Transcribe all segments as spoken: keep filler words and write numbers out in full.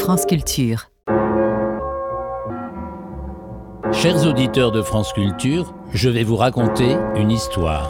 France Culture. Chers auditeurs de France Culture, je vais vous raconter une histoire.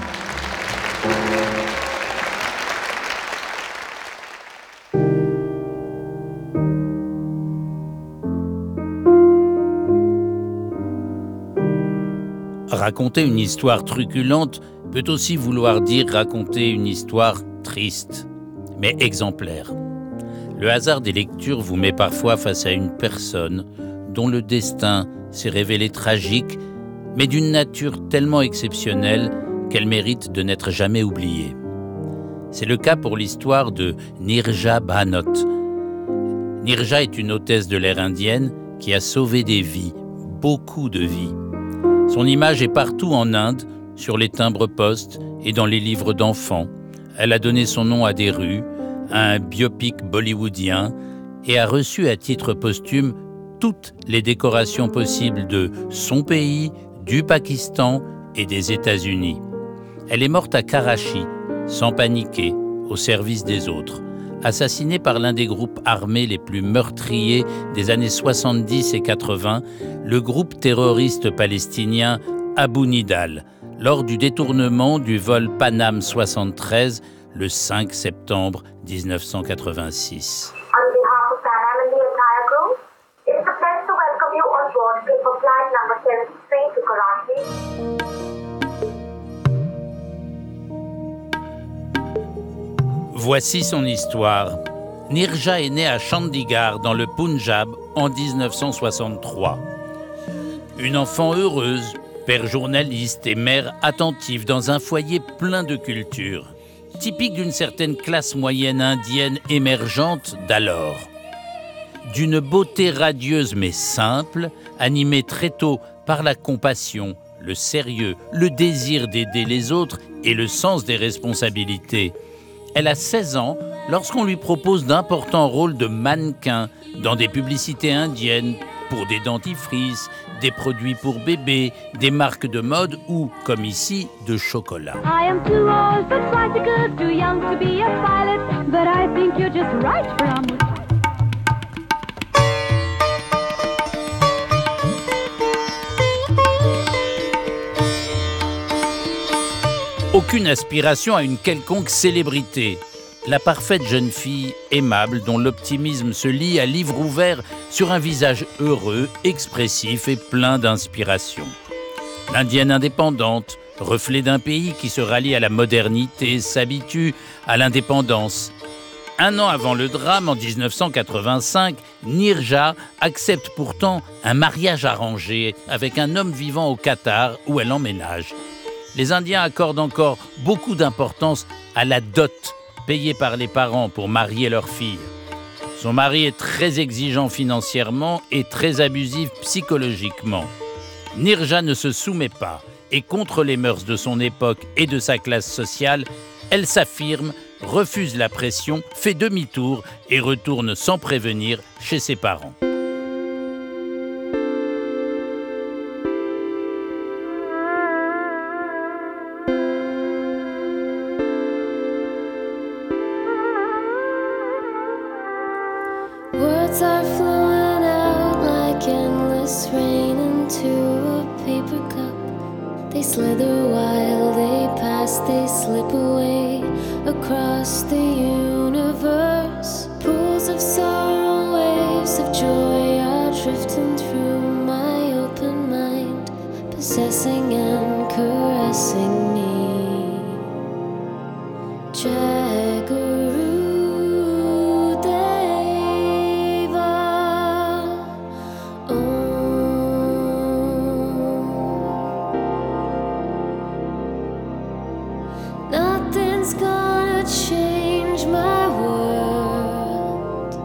Raconter une histoire truculente peut aussi vouloir dire raconter une histoire triste, mais exemplaire. Le hasard des lectures vous met parfois face à une personne dont le destin s'est révélé tragique, mais d'une nature tellement exceptionnelle qu'elle mérite de n'être jamais oubliée. C'est le cas pour l'histoire de Nirja Bhanot. Nirja est une hôtesse de l'air indienne qui a sauvé des vies, beaucoup de vies. Son image est partout en Inde, sur les timbres-poste et dans les livres d'enfants. Elle a donné son nom à des rues, à un biopic bollywoodien et a reçu à titre posthume toutes les décorations possibles de son pays, du Pakistan et des États-Unis. Elle est morte à Karachi, sans paniquer, au service des autres, assassinée par l'un des groupes armés les plus meurtriers des années soixante-dix et quatre-vingts, le groupe terroriste palestinien Abu Nidal, lors du détournement du vol Panam soixante-treize le cinq septembre dix-neuf cent quatre-vingt-six. On behalf of Panam and the entire crew, it's a pleasure to welcome you on board for flight number seventy-three to Karachi. Voici son histoire. Nirja est née à Chandigarh, dans le Punjab, en dix-neuf cent soixante-trois. Une enfant heureuse, père journaliste et mère attentive dans un foyer plein de culture. Typique d'une certaine classe moyenne indienne émergente d'alors. D'une beauté radieuse mais simple, animée très tôt par la compassion, le sérieux, le désir d'aider les autres et le sens des responsabilités. Elle a seize ans lorsqu'on lui propose d'importants rôles de mannequin dans des publicités indiennes pour des dentifrices, des produits pour bébés, des marques de mode ou, comme ici, de chocolat. I am too old for tricycles, too young to be a pilot, but I think you're just right from... Aucune aspiration à une quelconque célébrité. La parfaite jeune fille, aimable, dont l'optimisme se lie à livre ouvert sur un visage heureux, expressif et plein d'inspiration. L'indienne indépendante, reflet d'un pays qui se rallie à la modernité, s'habitue à l'indépendance. Un an avant le drame, en dix-neuf cent quatre-vingt-cinq, Nirja accepte pourtant un mariage arrangé avec un homme vivant au Qatar où elle emménage. Les Indiens accordent encore beaucoup d'importance à la dot payée par les parents pour marier leur fille. Son mari est très exigeant financièrement et très abusif psychologiquement. Nirja ne se soumet pas et contre les mœurs de son époque et de sa classe sociale, elle s'affirme, refuse la pression, fait demi-tour et retourne sans prévenir chez ses parents. Words are flowing out like endless rain into a paper cup. They slither while they pass, they slip away across the universe. Pools of sorrow, waves of joy are drifting through my open mind, possessing and caressing me. Jaggeru Nothing's gonna change my world.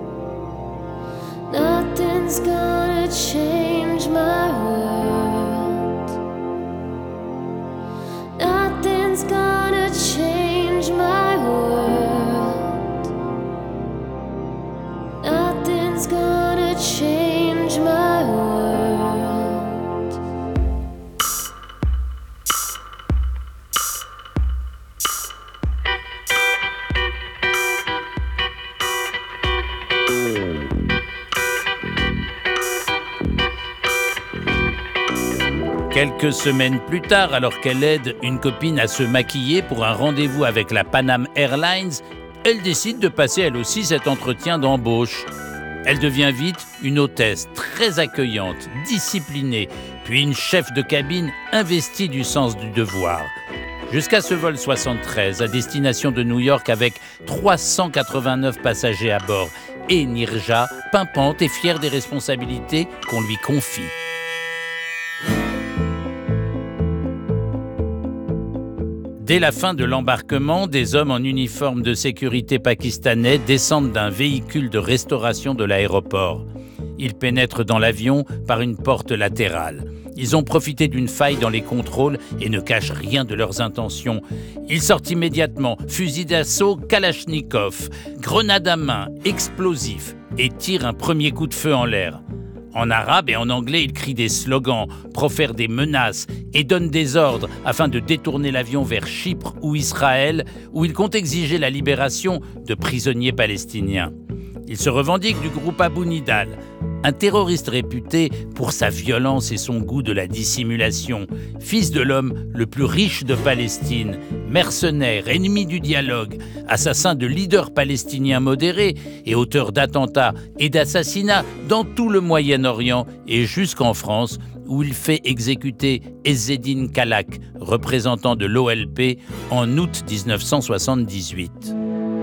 Nothing's gonna change my world. Nothing's gonna change my world. Nothing's gonna change my world. Quelques semaines plus tard, alors qu'elle aide une copine à se maquiller pour un rendez-vous avec la Pan Am Airlines, elle décide de passer elle aussi cet entretien d'embauche. Elle devient vite une hôtesse très accueillante, disciplinée, puis une chef de cabine investie du sens du devoir. Jusqu'à ce vol soixante-treize à destination de New York avec trois cent quatre-vingt-neuf passagers à bord et Nirja, pimpante et fière des responsabilités qu'on lui confie. Dès la fin de l'embarquement, des hommes en uniforme de sécurité pakistanais descendent d'un véhicule de restauration de l'aéroport. Ils pénètrent dans l'avion par une porte latérale. Ils ont profité d'une faille dans les contrôles et ne cachent rien de leurs intentions. Ils sortent immédiatement, fusil d'assaut, kalachnikov, grenade à main, explosifs et tirent un premier coup de feu en l'air. En arabe et en anglais, ils crient des slogans, profèrent des menaces et donnent des ordres afin de détourner l'avion vers Chypre ou Israël, où ils comptent exiger la libération de prisonniers palestiniens. Ils se revendiquent du groupe Abu Nidal, un terroriste réputé pour sa violence et son goût de la dissimulation, fils de l'homme le plus riche de Palestine, mercenaire, ennemi du dialogue, assassin de leaders palestiniens modérés et auteur d'attentats et d'assassinats dans tout le Moyen-Orient et jusqu'en France, où il fait exécuter Ezzeddine Kalak, représentant de l'O L P, en août dix-neuf cent soixante-dix-huit.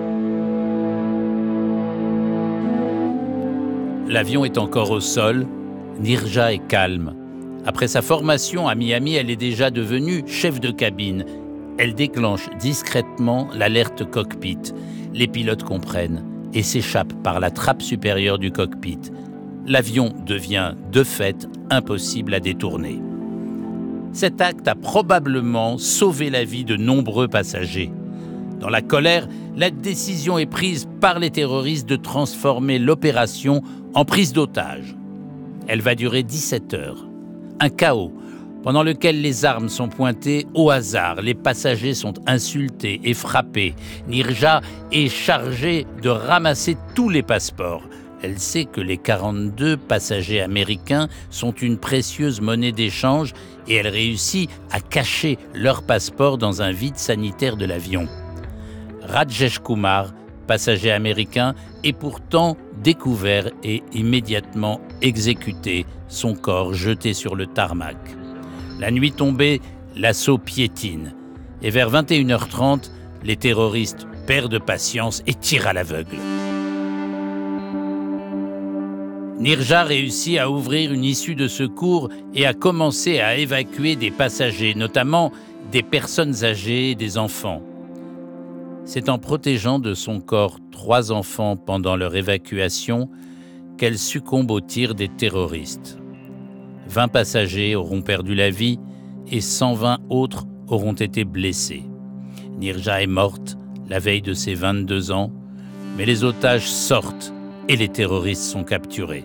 L'avion est encore au sol, Nirja est calme. Après sa formation à Miami, elle est déjà devenue chef de cabine. Elle déclenche discrètement l'alerte cockpit. Les pilotes comprennent et s'échappent par la trappe supérieure du cockpit. L'avion devient de fait impossible à détourner. Cet acte a probablement sauvé la vie de nombreux passagers. Dans la colère, la décision est prise par les terroristes de transformer l'opération en prise d'otage. Elle va durer dix-sept heures. Un chaos pendant lequel les armes sont pointées au hasard, les passagers sont insultés et frappés. Nirja est chargée de ramasser tous les passeports. Elle sait que les quarante-deux passagers américains sont une précieuse monnaie d'échange et elle réussit à cacher leurs passeports dans un vide sanitaire de l'avion. Rajesh Kumar, passager américain, est pourtant découvert et immédiatement exécuté, son corps jeté sur le tarmac. La nuit tombée, l'assaut piétine. Et vers vingt et une heures trente, les terroristes perdent patience et tirent à l'aveugle. Nirja réussit à ouvrir une issue de secours et à commencer à évacuer des passagers, notamment des personnes âgées et des enfants. C'est en protégeant de son corps trois enfants pendant leur évacuation qu'elle succombe aux tirs des terroristes. vingt passagers auront perdu la vie et cent vingt autres auront été blessés. Nirja est morte la veille de ses vingt-deux ans, mais les otages sortent et les terroristes sont capturés.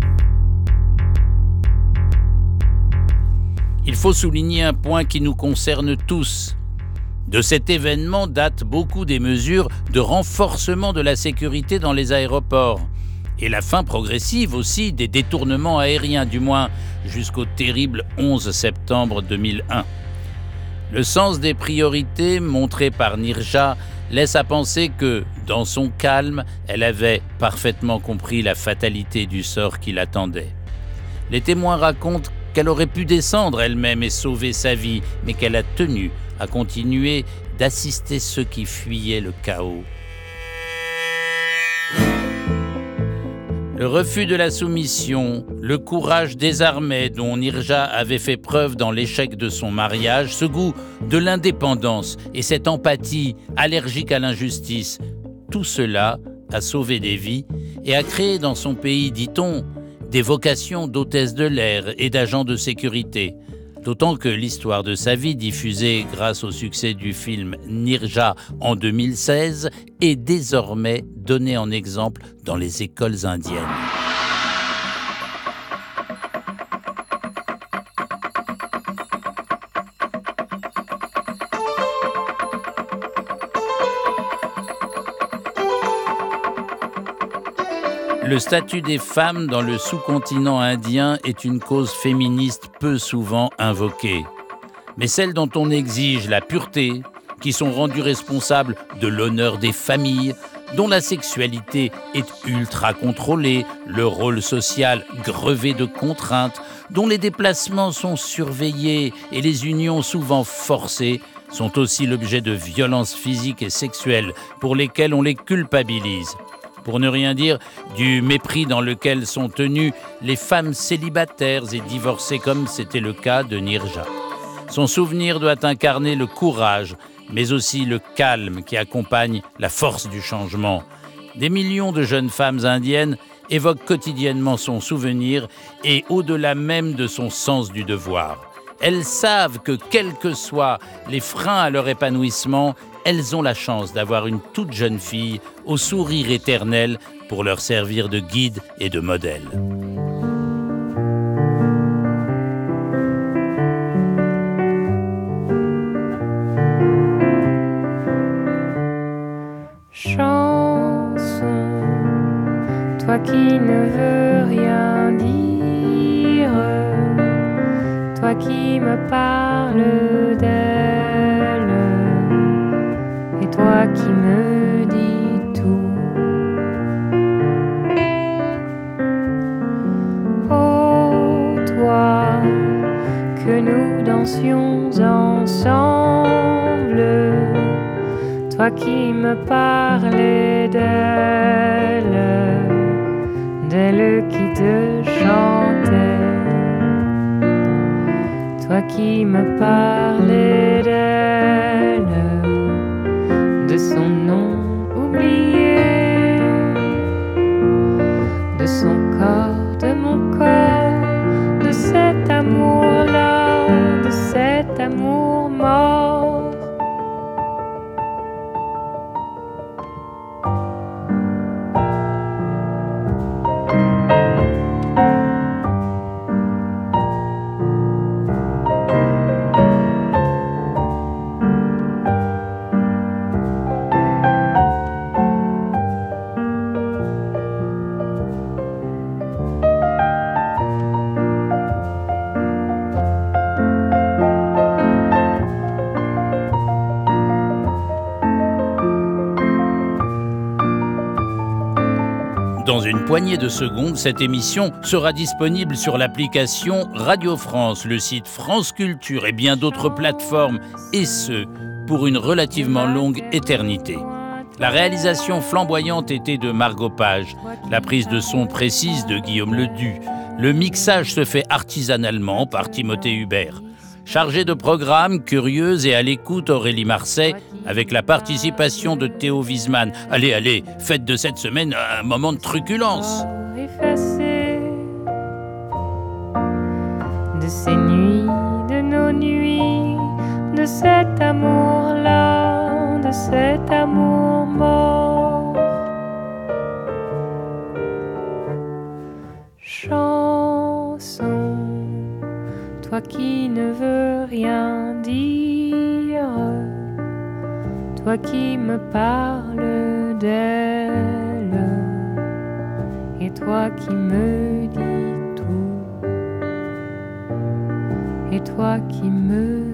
Il faut souligner un point qui nous concerne tous. De cet événement datent beaucoup des mesures de renforcement de la sécurité dans les aéroports et la fin progressive aussi des détournements aériens, du moins jusqu'au terrible onze septembre deux mille un. Le sens des priorités montré par Nirja laisse à penser que, dans son calme, elle avait parfaitement compris la fatalité du sort qui l'attendait. Les témoins racontent qu'elle aurait pu descendre elle-même et sauver sa vie, mais qu'elle a tenu à continuer d'assister ceux qui fuyaient le chaos. Le refus de la soumission, le courage désarmé dont Nirja avait fait preuve dans l'échec de son mariage, ce goût de l'indépendance et cette empathie allergique à l'injustice, tout cela a sauvé des vies et a créé dans son pays, dit-on, des vocations d'hôtesse de l'air et d'agents de sécurité. D'autant que l'histoire de sa vie, diffusée grâce au succès du film Nirja en deux mille seize, est désormais donnée en exemple dans les écoles indiennes. Le statut des femmes dans le sous-continent indien est une cause féministe peu souvent invoquée. Mais celle dont on exige la pureté, qui sont rendues responsables de l'honneur des familles, dont la sexualité est ultra contrôlée, le rôle social grevé de contraintes, dont les déplacements sont surveillés et les unions souvent forcées, sont aussi l'objet de violences physiques et sexuelles pour lesquelles on les culpabilise. Pour ne rien dire du mépris dans lequel sont tenues les femmes célibataires et divorcées comme c'était le cas de Nirja. Son souvenir doit incarner le courage, mais aussi le calme qui accompagne la force du changement. Des millions de jeunes femmes indiennes évoquent quotidiennement son souvenir et au-delà même de son sens du devoir. Elles savent que, quels que soient les freins à leur épanouissement, elles ont la chance d'avoir une toute jeune fille au sourire éternel pour leur servir de guide et de modèle. Chanson, toi qui ne veux rien dire, toi qui me parles d'elle, et toi qui me dis tout. Oh, toi, que nous dansions ensemble, toi qui me parlais d'elle, d'elle qui te chantait, toi qui me parlais d'elle, de son nom oublié, de son corps, de mon corps, de cet amour-là, de cet amour mort. Dans une poignée de secondes, cette émission sera disponible sur l'application Radio France, le site France Culture et bien d'autres plateformes, et ce, pour une relativement longue éternité. La réalisation flamboyante était de Margot Page, la prise de son précise de Guillaume Ledu. Le mixage se fait artisanalement par Timothée Hubert. Chargée de programme, curieuse et à l'écoute, Aurélie Marseille, avec la participation de Théo Wiesmann. Allez, allez, faites de cette semaine un moment de truculence. Effacé de ces nuits, de nos nuits, de cet amour-là, de cet amour mort. Chanson, toi qui ne veux rien dire, toi qui me parles d'elle, et toi qui me dis tout, et toi qui me